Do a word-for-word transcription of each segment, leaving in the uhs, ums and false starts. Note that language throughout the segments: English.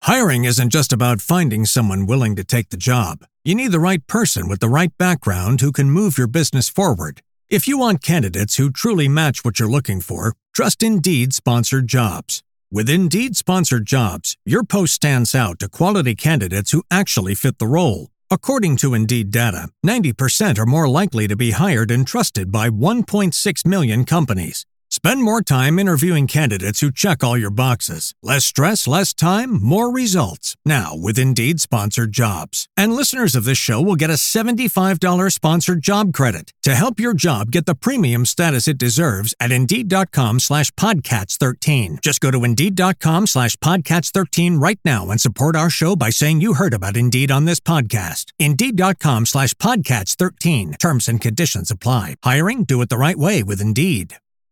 Hiring isn't just about finding someone willing to take the job. You need the right person with the right background who can move your business forward. If you want candidates who truly match what you're looking for, trust Indeed Sponsored Jobs. With Indeed Sponsored Jobs, your post stands out to quality candidates who actually fit the role. According to Indeed data, ninety percent are more likely to be hired and trusted by one point six million companies. Spend more time interviewing candidates who check all your boxes. Less stress, less time, more results. Now with Indeed Sponsored Jobs. And listeners of this show will get a seventy-five dollars sponsored job credit to help your job get the premium status it deserves at Indeed.com slash Podcats13. Just go to Indeed.com slash Podcats13 right now and support our show by saying you heard about Indeed on this podcast. Indeed.com slash Podcats13. Terms and conditions apply. Hiring? Do it the right way with Indeed.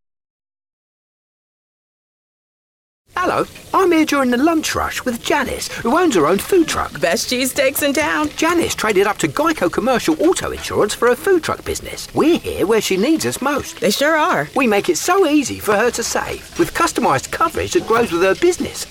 Hello, I'm here during the lunch rush with Janice, who owns her own food truck. Best cheesesteaks in town. Janice traded up to Geico Commercial Auto Insurance for her food truck business. We're here where she needs us most. They sure are. We make it so easy for her to save, with customised coverage that grows with her business.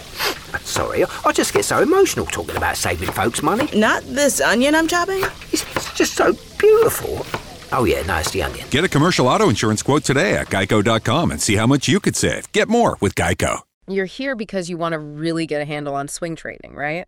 Sorry, I just get so emotional talking about saving folks money. Not this onion I'm chopping? It's just so beautiful. Oh yeah, no, it's the onion. Get a commercial auto insurance quote today at geico dot com and see how much you could save. Get more with Geico. You're here because you want to really get a handle on swing trading, right?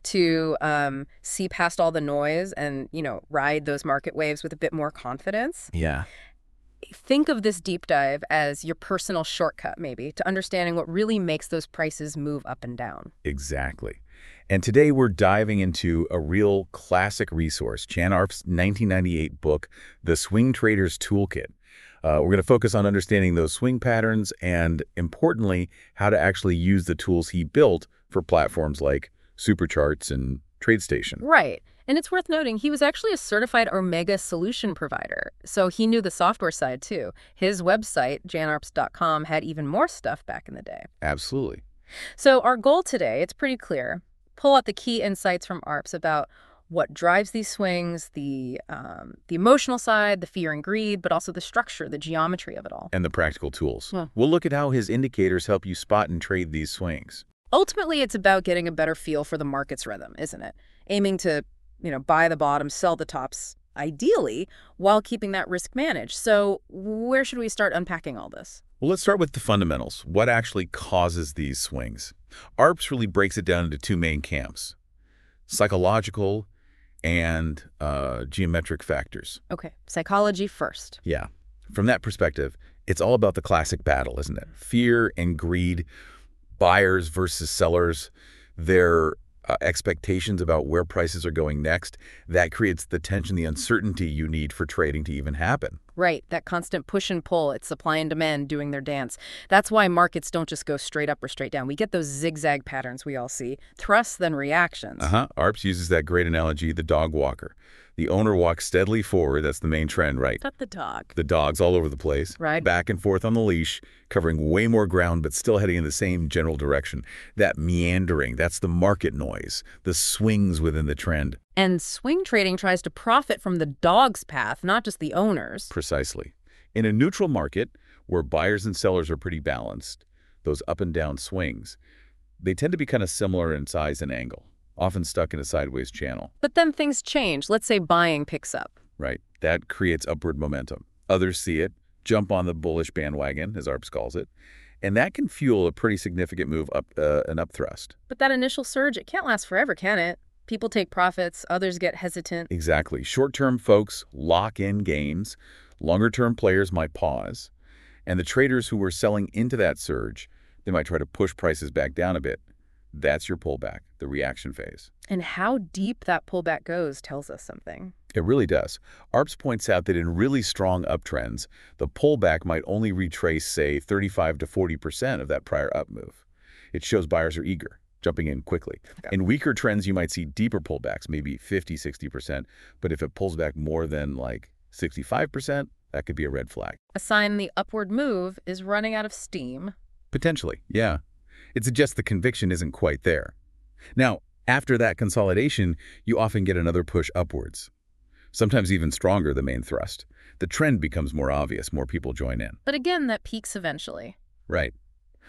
To um, see past all the noise and, you know, ride those market waves with a bit more confidence. Yeah. Think of this deep dive as your personal shortcut, maybe, to understanding what really makes those prices move up and down. Exactly. And today we're diving into a real classic resource, Jan Arp's nineteen ninety-eight book, The Swing Trader's Toolkit. Uh, we're going to focus on understanding those swing patterns and, importantly, how to actually use the tools he built for platforms like Supercharts and TradeStation. Right. And it's worth noting, he was actually a certified Omega solution provider, so he knew the software side, too. His website, jan arps dot com, had even more stuff back in the day. Absolutely. So our goal today, it's pretty clear. Pull out the key insights from Arps about what drives these swings, the um, the emotional side, the fear and greed, but also the structure, the geometry of it all. And the practical tools. Yeah. We'll look at how his indicators help you spot and trade these swings. Ultimately, it's about getting a better feel for the market's rhythm, isn't it? Aiming to, you know, buy the bottom, sell the tops, ideally, while keeping that risk managed. So where should we start unpacking all this? Well, let's start with the fundamentals. What actually causes these swings? Arps really breaks it down into two main camps: psychological and uh, geometric factors. Okay, psychology first. Yeah. From that perspective, it's all about the classic battle, isn't it? Fear and greed, buyers versus sellers, their uh, expectations about where prices are going next. That creates the tension, the uncertainty you need for trading to even happen. Right, that constant push and pull. It's supply and demand doing their dance. That's why markets don't just go straight up or straight down. We get those zigzag patterns we all see, thrusts then reactions. Uh-huh. Arps uses that great analogy, the dog walker. The owner walks steadily forward. That's the main trend, right? Not the dog. The dog's all over the place. Right. Back and forth on the leash, covering way more ground, but still heading in the same general direction. That meandering, that's the market noise, the swings within the trend. And swing trading tries to profit from the dog's path, not just the owner's. Precisely. In a neutral market, where buyers and sellers are pretty balanced, those up and down swings, they tend to be kind of similar in size and angle, often stuck in a sideways channel. But then things change. Let's say buying picks up. Right. That creates upward momentum. Others see it, jump on the bullish bandwagon, as Arps calls it, and that can fuel a pretty significant move up, uh, an upthrust. But that initial surge, it can't last forever, can it? People take profits, others get hesitant. Exactly. Short-term folks lock in gains. Longer-term players might pause. And the traders who were selling into that surge, they might try to push prices back down a bit. That's your pullback, the reaction phase. And how deep that pullback goes tells us something. It really does. Arps points out that in really strong uptrends, the pullback might only retrace, say, thirty-five to forty percent of that prior up move. It shows buyers are eager, jumping in quickly. Yeah. In weaker trends, you might see deeper pullbacks, maybe fifty, sixty percent. But if it pulls back more than like sixty-five percent, that could be a red flag. A sign the upward move is running out of steam. Potentially, yeah. It suggests the conviction isn't quite there. Now, after that consolidation, you often get another push upwards. Sometimes even stronger, the main thrust. The trend becomes more obvious, more people join in. But again, that peaks eventually. Right.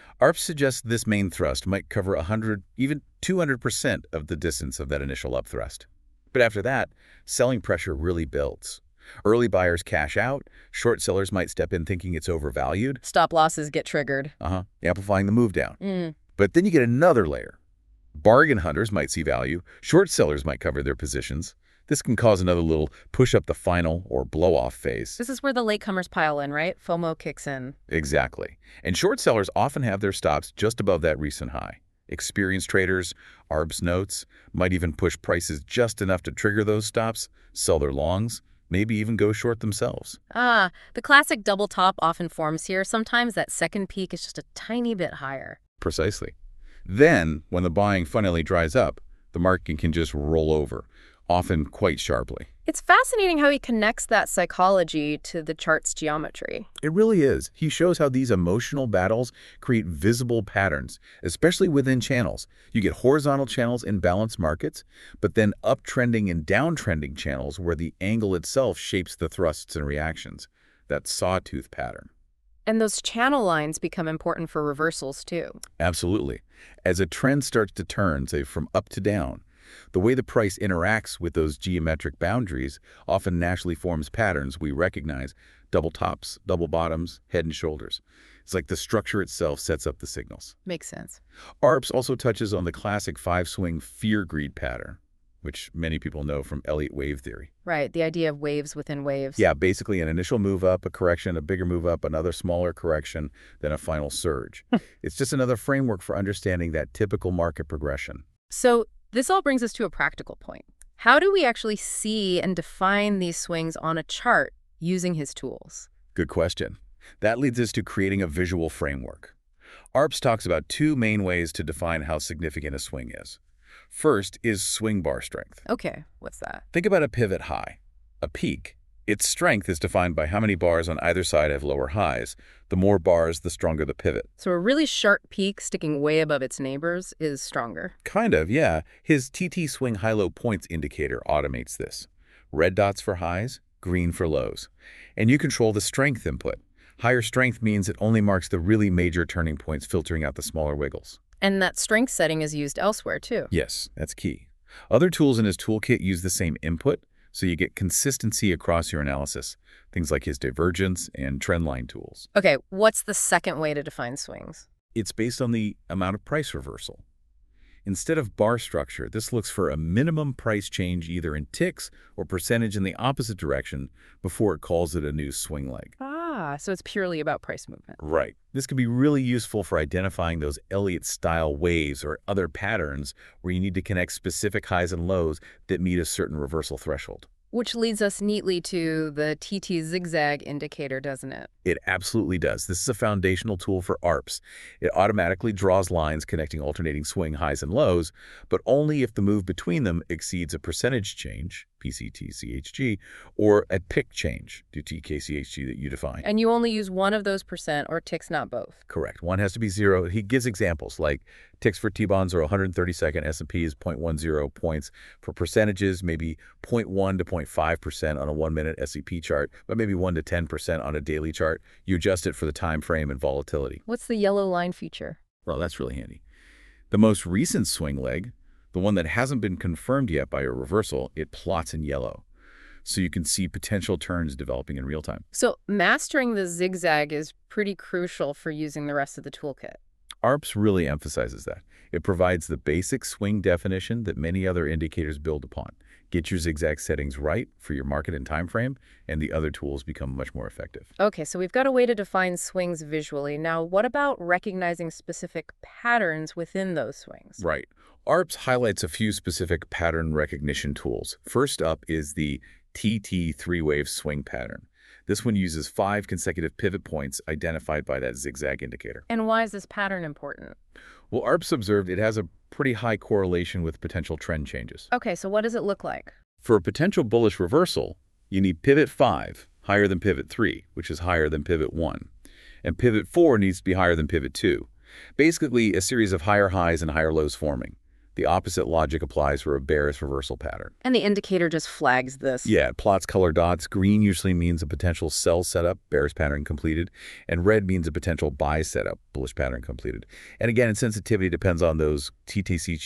A R P S suggests this main thrust might cover one hundred, even two hundred percent of the distance of that initial upthrust. But after that, selling pressure really builds. Early buyers cash out, short sellers might step in thinking it's overvalued. Stop losses get triggered. Uh-huh, amplifying the move down. Mm. But then you get another layer. Bargain hunters might see value, short sellers might cover their positions. This can cause another little push up the final or blow-off phase. This is where the latecomers pile in, right? FOMO kicks in. Exactly. And short sellers often have their stops just above that recent high. Experienced traders, A R B S notes, might even push prices just enough to trigger those stops, sell their longs, maybe even go short themselves. Ah, the classic double top often forms here. Sometimes that second peak is just a tiny bit higher. Precisely. Then, when the buying finally dries up, the market can just roll over, often quite sharply. It's fascinating how he connects that psychology to the chart's geometry. It really is. He shows how these emotional battles create visible patterns, especially within channels. You get horizontal channels in balanced markets, but then uptrending and downtrending channels where the angle itself shapes the thrusts and reactions. That sawtooth pattern. And those channel lines become important for reversals, too. Absolutely. As a trend starts to turn, say, from up to down, the way the price interacts with those geometric boundaries often naturally forms patterns we recognize: double tops, double bottoms, head and shoulders. It's like the structure itself sets up the signals. Makes sense. A R P S also touches on the classic five-swing fear-greed pattern, which many people know from Elliott wave theory. Right, the idea of waves within waves. Yeah, basically an initial move up, a correction, a bigger move up, another smaller correction, then a final surge. It's just another framework for understanding that typical market progression. So this all brings us to a practical point. How do we actually see and define these swings on a chart using his tools? Good question. That leads us to creating a visual framework. A R P S talks about two main ways to define how significant a swing is. First is swing bar strength. Okay, what's that? Think about a pivot high, a peak. Its strength is defined by how many bars on either side have lower highs. The more bars, the stronger the pivot. So a really sharp peak sticking way above its neighbors is stronger. Kind of, yeah. His T T swing high-low points indicator automates this. Red dots for highs, green for lows. And you control the strength input. Higher strength means it only marks the really major turning points, filtering out the smaller wiggles. And that strength setting is used elsewhere, too. Yes, that's key. Other tools in his toolkit use the same input, so you get consistency across your analysis. Things like his divergence and trendline tools. Okay, what's the second way to define swings? It's based on the amount of price reversal. Instead of bar structure, this looks for a minimum price change either in ticks or percentage in the opposite direction before it calls it a new swing leg. Ah, so it's purely about price movement. Right. This can be really useful for identifying those Elliott-style waves or other patterns where you need to connect specific highs and lows that meet a certain reversal threshold. Which leads us neatly to the T T zigzag indicator, doesn't it? It absolutely does. This is a foundational tool for A R P S. It automatically draws lines connecting alternating swing highs and lows, but only if the move between them exceeds a percentage change, P C T C H G, or a pick change, due to K C H G that you define. And you only use one of those percent or ticks, not both. Correct. One has to be zero. He gives examples like ticks for T-bonds are one hundred thirty-second, S and P is zero point one zero points. For percentages, maybe zero point one to zero point five percent on a one-minute S E P chart, but maybe one to ten percent on a daily chart. You adjust it for the time frame and volatility. What's the yellow line feature? Well, that's really handy. The most recent swing leg, the one that hasn't been confirmed yet by a reversal, it plots in yellow. So you can see potential turns developing in real time. So mastering the zigzag is pretty crucial for using the rest of the toolkit. A R P S really emphasizes that. It provides the basic swing definition that many other indicators build upon. Get your zigzag settings right for your market and time frame, and the other tools become much more effective. Okay, so we've got a way to define swings visually. Now, what about recognizing specific patterns within those swings? Right. A R P S highlights a few specific pattern recognition tools. First up is the T T three-wave swing pattern. This one uses five consecutive pivot points identified by that zigzag indicator. And why is this pattern important? Well, A R P S observed it has a pretty high correlation with potential trend changes. Okay, so what does it look like? For a potential bullish reversal, you need pivot five higher than pivot three, which is higher than pivot one. And pivot four needs to be higher than pivot two. Basically, a series of higher highs and higher lows forming. The opposite logic applies for a bearish reversal pattern. And the indicator just flags this. Yeah, it plots color dots. Green usually means a potential sell setup, bearish pattern completed, and red means a potential buy setup, bullish pattern completed. And again, its sensitivity depends on those T T C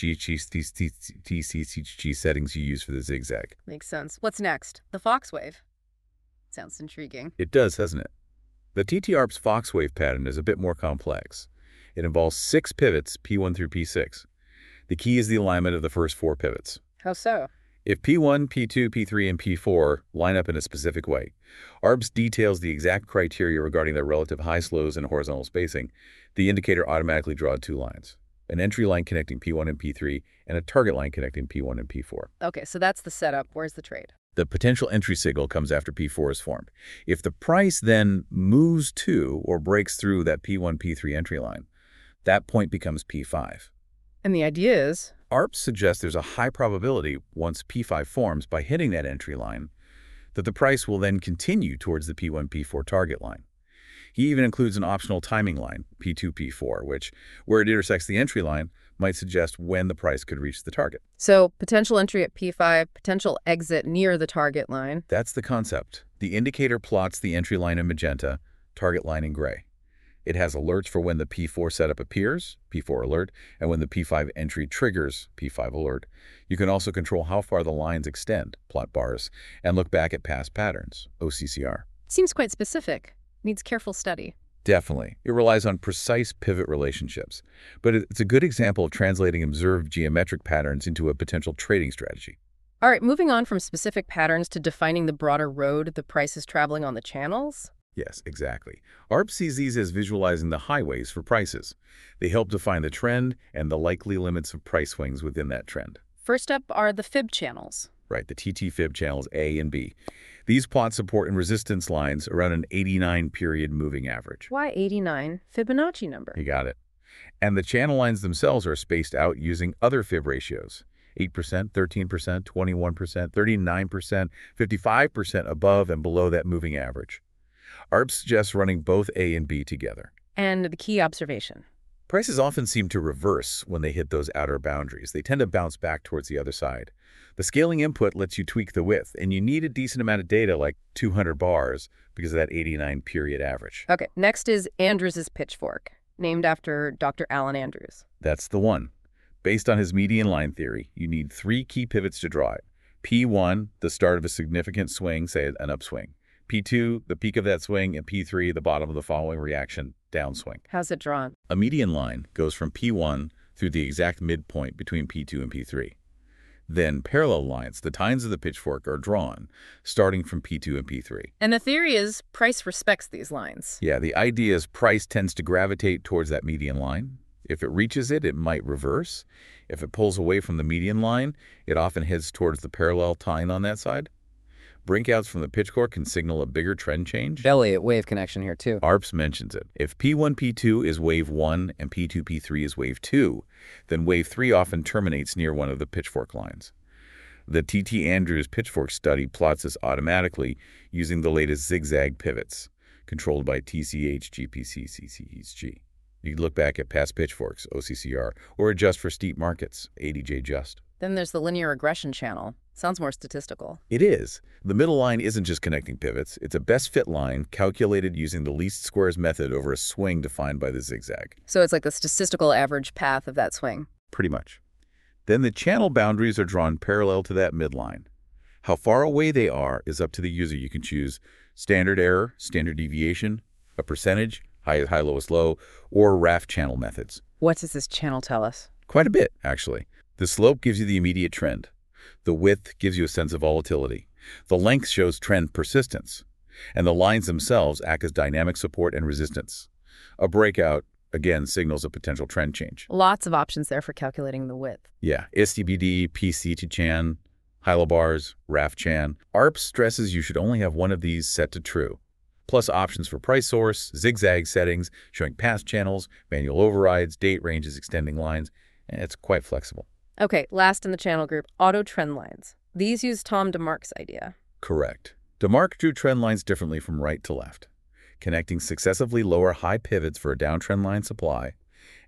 G settings you use for the zigzag. Makes sense. What's next? The Fox wave. Sounds intriguing. It does, doesn't it? The T T A R P's Fox wave pattern is a bit more complex. It involves six pivots, P one through P six. The key is the alignment of the first four pivots. How so? If P one, P two, P three, and P four line up in a specific way, A R P S details the exact criteria regarding their relative highs, lows, and horizontal spacing. The indicator automatically draws two lines, an entry line connecting P one and P three, and a target line connecting P one and P four. Okay, so that's the setup. Where's the trade? The potential entry signal comes after P four is formed. If the price then moves to or breaks through that P one, P three entry line, that point becomes P five. And the idea is? A R P S suggests there's a high probability, once P five forms by hitting that entry line, that the price will then continue towards the P one, P four target line. He even includes an optional timing line, P two, P four, which, where it intersects the entry line, might suggest when the price could reach the target. So potential entry at P five, potential exit near the target line. That's the concept. The indicator plots the entry line in magenta, target line in gray. It has alerts for when the P four setup appears, P four alert, and when the P five entry triggers, P five alert. You can also control how far the lines extend, plot bars, and look back at past patterns, O C C R. Seems quite specific. Needs careful study. Definitely. It relies on precise pivot relationships, but it's a good example of translating observed geometric patterns into a potential trading strategy. All right, moving on from specific patterns to defining the broader road the price is traveling on the channels. Yes, exactly. A R P sees these as visualizing the highways for prices. They help define the trend and the likely limits of price swings within that trend. First up are the fib channels. Right, the T T fib channels A and B. These plot support and resistance lines around an eighty-nine period moving average. Why eighty-nine? Fibonacci number. You got it. And the channel lines themselves are spaced out using other fib ratios. eight percent, thirteen percent, twenty-one percent, thirty-nine percent, fifty-five percent above and below that moving average. A R P suggests running both A and B together. And the key observation. Prices often seem to reverse when they hit those outer boundaries. They tend to bounce back towards the other side. The scaling input lets you tweak the width, and you need a decent amount of data, like two hundred bars, because of that eighty-nine period average. Okay, next is Andrews's pitchfork, named after Doctor Alan Andrews. That's the one. Based on his median line theory, you need three key pivots to draw it. P one, the start of a significant swing, say an upswing. P two, the peak of that swing, and P three, the bottom of the following reaction, downswing. How's it drawn? A median line goes from P one through the exact midpoint between P two and P three. Then parallel lines, the tines of the pitchfork, are drawn, starting from P two and P three. And the theory is price respects these lines. Yeah, the idea is price tends to gravitate towards that median line. If it reaches it, it might reverse. If it pulls away from the median line, it often heads towards the parallel tine on that side. Breakouts from the pitchfork can signal a bigger trend change. Elliott wave connection here too. A R P S mentions it. If P one, P two is wave one and P two, P three is wave two, then wave three often terminates near one of the pitchfork lines. The T T Andrews pitchfork study plots this automatically using the latest zigzag pivots, controlled by T C H, G P C, C C H G. You can look back at past pitchforks, O C C R, or adjust for steep markets, A D J just. Then there's the linear regression channel. Sounds more statistical. It is. The middle line isn't just connecting pivots. It's a best fit line calculated using the least squares method over a swing defined by the zigzag. So it's like the statistical average path of that swing. Pretty much. Then the channel boundaries are drawn parallel to that midline. How far away they are is up to the user. You can choose standard error, standard deviation, a percentage, high, high, lowest, low, or R A F channel methods. What does this channel tell us? Quite a bit, actually. The slope gives you the immediate trend. The width gives you a sense of volatility. The length shows trend persistence. And the lines themselves act as dynamic support and resistance. A breakout, again, signals a potential trend change. Lots of options there for calculating the width. Yeah, S T B D, P C to Chan, Hylobars, R A F Chan. A R P stresses you should only have one of these set to true, plus options for price source, zigzag settings, showing past channels, manual overrides, date ranges, extending lines. And it's quite flexible. Okay, last in the channel group, auto trend lines. These use Tom DeMark's idea. Correct. DeMark drew trend lines differently from right to left, connecting successively lower high pivots for a downtrend line supply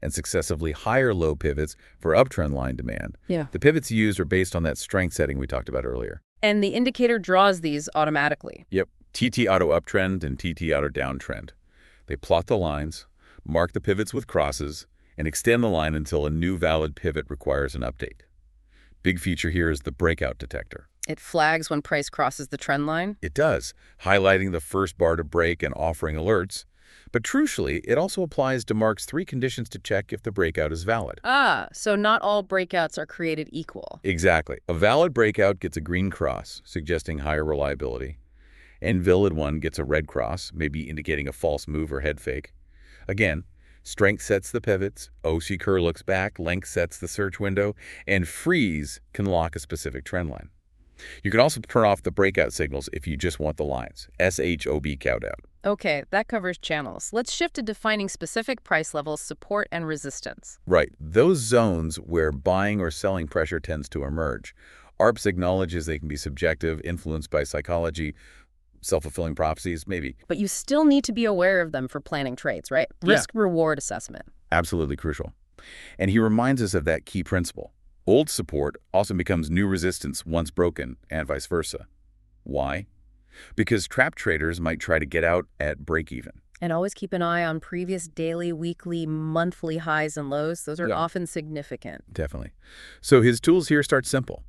and successively higher low pivots for uptrend line demand. Yeah. The pivots used are based on that strength setting we talked about earlier. And the indicator draws these automatically. Yep. T T auto uptrend and T T auto downtrend. They plot the lines, mark the pivots with crosses, and extend the line until a new valid pivot requires an update. Big feature here is the breakout detector. It flags when price crosses the trend line? It does, highlighting the first bar to break and offering alerts. But crucially, it also applies to marks three conditions to check if the breakout is valid. Ah, so not all breakouts are created equal. Exactly. A valid breakout gets a green cross, suggesting higher reliability. An invalid one gets a red cross, maybe indicating a false move or head fake. Again, strength sets the pivots, O C Kerr looks back, length sets the search window, and freeze can lock a specific trend line. You can also turn off the breakout signals if you just want the lines. S H O B count out. Okay, that covers channels. Let's shift to defining specific price levels, support and resistance. Right. Those zones where buying or selling pressure tends to emerge. A R P S acknowledges they can be subjective, influenced by psychology, self-fulfilling prophecies, maybe. But you still need to be aware of them for planning trades, right? Yeah. Risk-reward assessment. Absolutely crucial. And he reminds us of that key principle. Old support also becomes new resistance once broken, and vice versa. Why? Because trap traders might try to get out at break-even. And always keep an eye on previous daily, weekly, monthly highs and lows. Those are Yeah. often significant. Definitely. So his tools here start simple.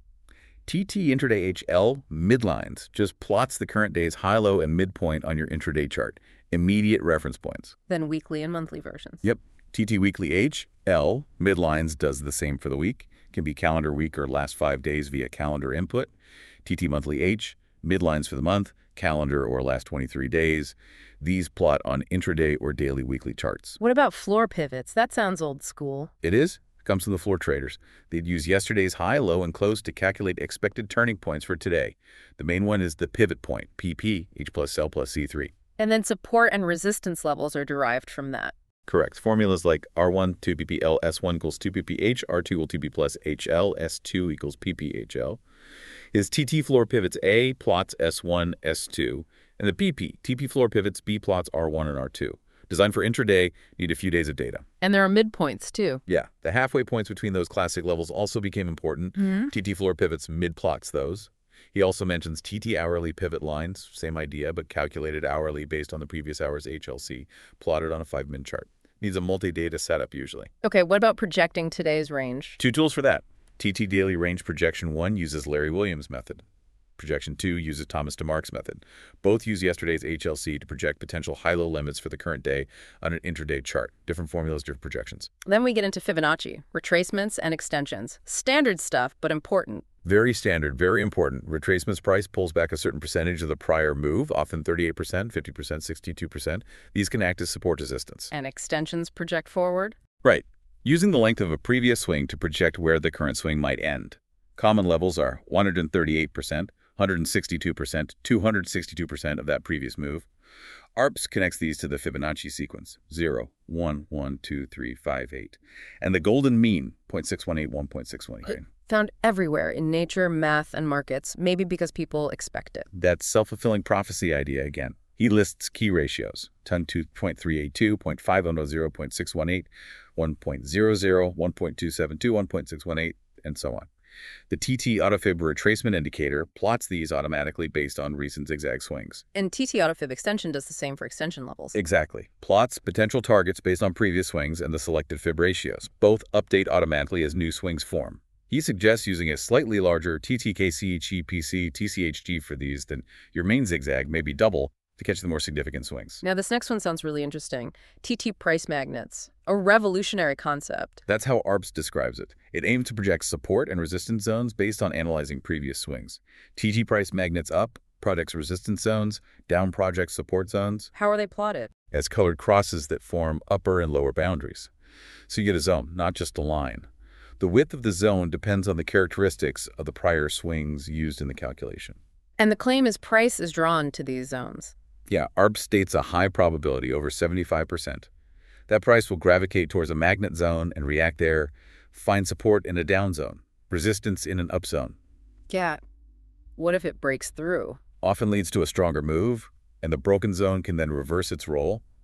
T T Intraday H L midlines just plots the current day's high-low and midpoint on your intraday chart. Immediate reference points. Then weekly and monthly versions. Yep. T T Weekly H L midlines does the same for the week. Can be calendar week or last five days via calendar input. T T Monthly H midlines for the month, calendar or last twenty-three days. These plot on intraday or daily weekly charts. What about floor pivots? That sounds old school. It is. Comes from the floor traders. They'd use yesterday's high, low, and close to calculate expected turning points for today. The main one is the pivot point, P P, H plus L plus C three. And then support and resistance levels are derived from that. Correct. Formulas like R one, two P P L, S one equals two P P H, R two will two P plus H L, S two equals P P H L. His T T floor pivots A plots S one, S two, and the P P, T P floor pivots B plots R one and R two. Designed for intraday, need a few days of data. And there are midpoints, too. Yeah, the halfway points between those classic levels also became important. Mm-hmm. T T floor pivots mid-plots those. He also mentions T T hourly pivot lines, same idea, but calculated hourly based on the previous hour's H L C, plotted on a five-min chart. Needs a multi-data setup usually. Okay, what about projecting today's range? Two tools for that. T T Daily Range Projection one uses Larry Williams' method. Projection two uses Thomas DeMark's method. Both use yesterday's H L C to project potential high-low limits for the current day on an intraday chart. Different formulas, different projections. Then we get into Fibonacci, retracements and extensions. Standard stuff, but important. Very standard, very important. Retracement's price pulls back a certain percentage of the prior move, often thirty-eight percent, fifty percent, sixty-two percent. These can act as support resistance. And extensions project forward? Right. Using the length of a previous swing to project where the current swing might end. Common levels are one hundred thirty-eight percent, one hundred sixty-two percent, two hundred sixty-two percent of that previous move. A R P S connects these to the Fibonacci sequence, zero, one, one, two, three, five, eight, and the golden mean, zero point six one eight, one point six one eight. Found everywhere in nature, math, and markets, maybe because people expect it. That self-fulfilling prophecy idea again. He lists key ratios, ton two point three eight two, zero point five zero zero, zero point six one eight, one point zero zero, one point two seven two, one point six one eight, and so on. The T T Autofib retracement indicator plots these automatically based on recent zigzag swings. And T T Autofib extension does the same for extension levels. Exactly. Plots potential targets based on previous swings and the selected fib ratios. Both update automatically as new swings form. He suggests using a slightly larger T T K C G P C T C H G for these than your main zigzag, maybe double, to catch the more significant swings. Now, this next one sounds really interesting. T T price magnets, a revolutionary concept. That's how A R P S describes it. It aims to project support and resistance zones based on analyzing previous swings. T T price magnets up projects resistance zones, down projects support zones. How are they plotted? As colored crosses that form upper and lower boundaries. So you get a zone, not just a line. The width of the zone depends on the characteristics of the prior swings used in the calculation. And the claim is price is drawn to these zones. Yeah, A R P S states a high probability, over seventy-five percent. That price will gravitate towards a magnet zone and react there, find support in a down zone, resistance in an up zone. Yeah. What if it breaks through? Often leads to a stronger move, and the broken zone can then reverse its role,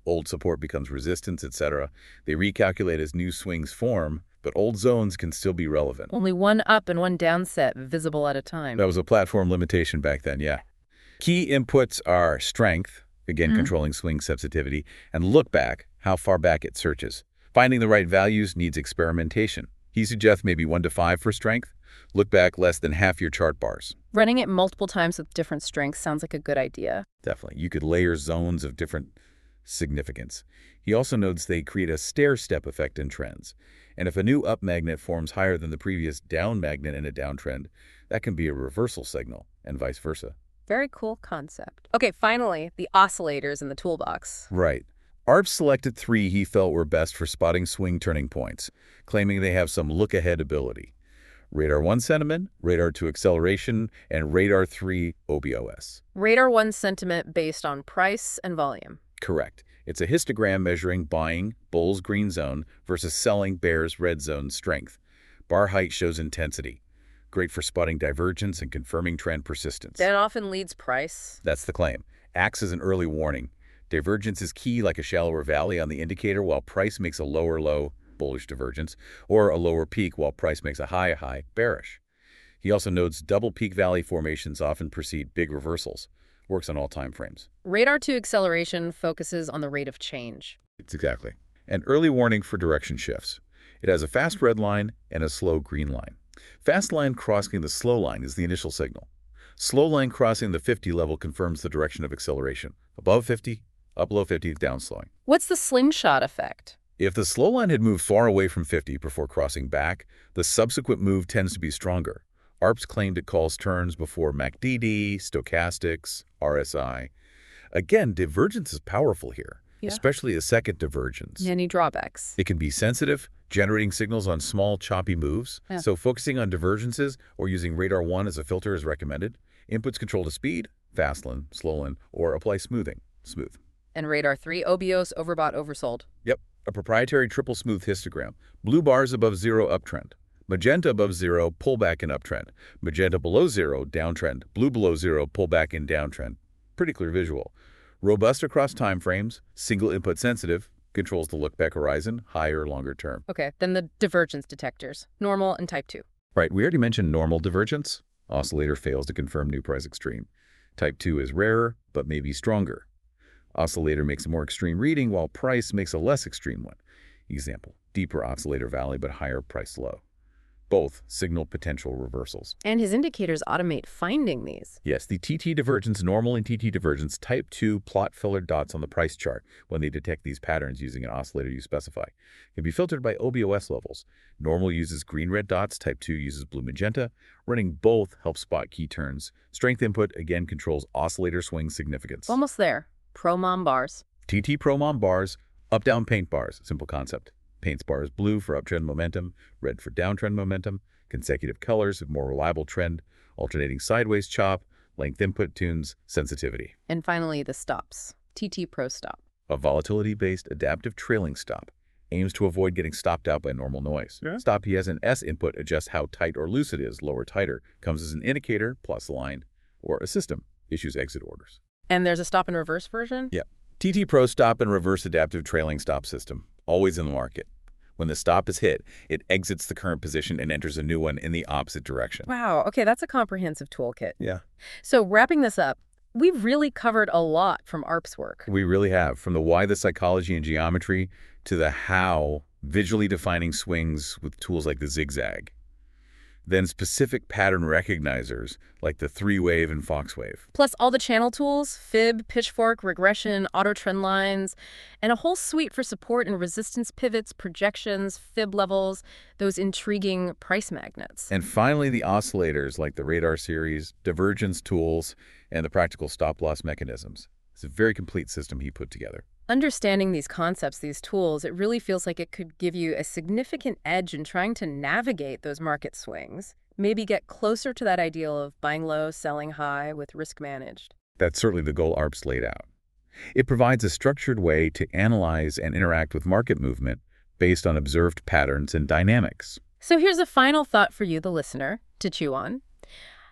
Old support becomes resistance, et cetera. They recalculate as new swings form, but old zones can still be relevant. Only one up and one down set visible at a time. That was a platform limitation back then, yeah. Key inputs are strength, again, Mm-hmm. controlling swing sensitivity, and look back, how far back it searches. Finding the right values needs experimentation. He suggests maybe one to five for strength. Look back less than half your chart bars. Running it multiple times with different strengths sounds like a good idea. Definitely. You could layer zones of different significance. He also notes they create a stair-step effect in trends. And if a new up magnet forms higher than the previous down magnet in a downtrend, that can be a reversal signal, and vice versa. Very cool concept. Okay, finally, the oscillators in the toolbox. Right. Arps selected three he felt were best for spotting swing turning points, claiming they have some look-ahead ability. Radar one sentiment, Radar two acceleration, and Radar three O B O S. Radar one sentiment based on price and volume. Correct. It's a histogram measuring buying, bull's green zone, versus selling, bear's red zone strength. Bar height shows intensity. Great for spotting divergence and confirming trend persistence. That often leads price. That's the claim. Acts as an early warning. Divergence is key, like a shallower valley on the indicator, while price makes a lower low, bullish divergence, or a lower peak while price makes a high high, bearish. He also notes double peak valley formations often precede big reversals. Works on all time frames. Radar two acceleration focuses on the rate of change. It's exactly. An early warning for direction shifts. It has a fast red line and a slow green line. Fast line crossing the slow line is the initial signal. Slow line crossing the fifty level confirms the direction of acceleration. Above fifty, up below fifty, down slowing. What's the slingshot effect? If the slow line had moved far away from fifty before crossing back, the subsequent move tends to be stronger. Arps claimed it calls turns before M A C D D, stochastics, R S I. Again, divergence is powerful here, Yeah. especially a second divergence. Any drawbacks? It can be sensitive, generating signals on small, choppy moves. Yeah. So focusing on divergences or using Radar one as a filter is recommended. Inputs control to speed, fast line, slow line, or apply smoothing, smooth. And Radar three, O B O S, overbought, oversold. Yep, a proprietary triple smooth histogram. Blue bars above zero, uptrend. Magenta above zero, pullback in uptrend. Magenta below zero, downtrend. Blue below zero, pullback in downtrend. Pretty clear visual. Robust across time frames, single input sensitive, controls the look-back horizon, higher, longer term. Okay, then the divergence detectors, normal and type two. Right, we already mentioned normal divergence. Oscillator fails to confirm new price extreme. Type two is rarer, but maybe stronger. Oscillator makes a more extreme reading, while price makes a less extreme one. Example, deeper oscillator valley, but higher price low. Both signal potential reversals. And his indicators automate finding these. Yes, the T T divergence, normal and T T divergence, type two plot filler dots on the price chart when they detect these patterns using an oscillator you specify. Can be filtered by O B O S levels. Normal uses green-red dots, type two uses blue-magenta. Running both helps spot key turns. Strength input, again, controls oscillator swing significance. Almost there. Pro-mom bars. T T Pro-Mom bars, up-down paint bars, simple concept. Paints bars blue for uptrend momentum, red for downtrend momentum, consecutive colors of more reliable trend, alternating sideways chop, length input tunes, sensitivity. And finally, the stops. T T Pro Stop. A volatility-based adaptive trailing stop. Aims to avoid getting stopped out by normal noise. Yeah. Stop P has an S input, adjusts how tight or loose it is, lower, tighter. Comes as an indicator, plus a line, or a system. Issues exit orders. And there's a stop and reverse version? Yeah. T T Pro Stop and Reverse Adaptive Trailing Stop System. Always in the market. When the stop is hit, it exits the current position and enters a new one in the opposite direction. Wow, okay, that's a comprehensive toolkit. Yeah. So wrapping this up, we've really covered a lot from Arp's work. We really have. From the why, the psychology and geometry, to the how, visually defining swings with tools like the zigzag. Then specific pattern recognizers like the three-wave and fox-wave. Plus all the channel tools, fib, pitchfork, regression, auto trend lines, and a whole suite for support and resistance pivots, projections, fib levels, those intriguing price magnets. And finally, the oscillators like the Radar series, divergence tools, and the practical stop-loss mechanisms. It's a very complete system he put together. Understanding these concepts, these tools, it really feels like it could give you a significant edge in trying to navigate those market swings, maybe get closer to that ideal of buying low, selling high with risk managed. That's certainly the goal Arps laid out. It provides a structured way to analyze and interact with market movement based on observed patterns and dynamics. So here's a final thought for you, the listener, to chew on.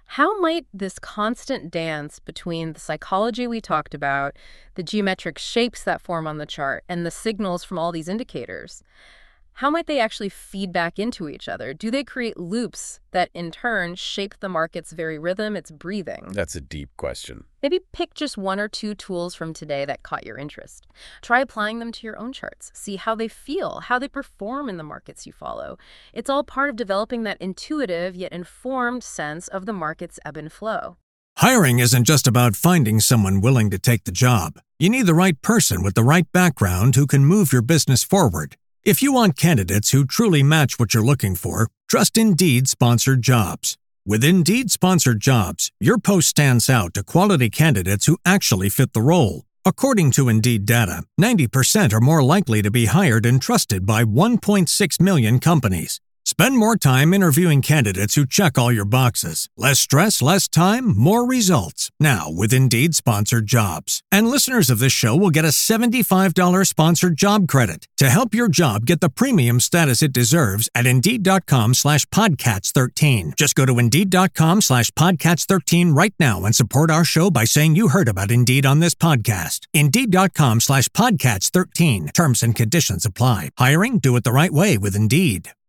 How might this constant dance between the psychology we talked about, the geometric shapes that form on the chart, and the signals from all these indicators, how might they actually feed back into each other? Do they create loops that, in turn, shape the market's very rhythm, its breathing? That's a deep question. Maybe pick just one or two tools from today that caught your interest. Try applying them to your own charts. See how they feel, how they perform in the markets you follow. It's all part of developing that intuitive yet informed sense of the market's ebb and flow. Hiring isn't just about finding someone willing to take the job. You need the right person with the right background who can move your business forward. If you want candidates who truly match what you're looking for, trust Indeed Sponsored Jobs. With Indeed Sponsored Jobs, your post stands out to quality candidates who actually fit the role. According to Indeed data, ninety percent are more likely to be hired and trusted by one point six million companies. Spend more time interviewing candidates who check all your boxes. Less stress, less time, more results. Now with Indeed Sponsored Jobs. And listeners of this show will get a seventy-five dollars sponsored job credit to help your job get the premium status it deserves at Indeed.com slash Podcats 13. Just go to Indeed.com slash Podcats 13 right now and support our show by saying you heard about Indeed on this podcast. Indeed.com slash Podcats 13. Terms and conditions apply. Hiring? Do it the right way with Indeed.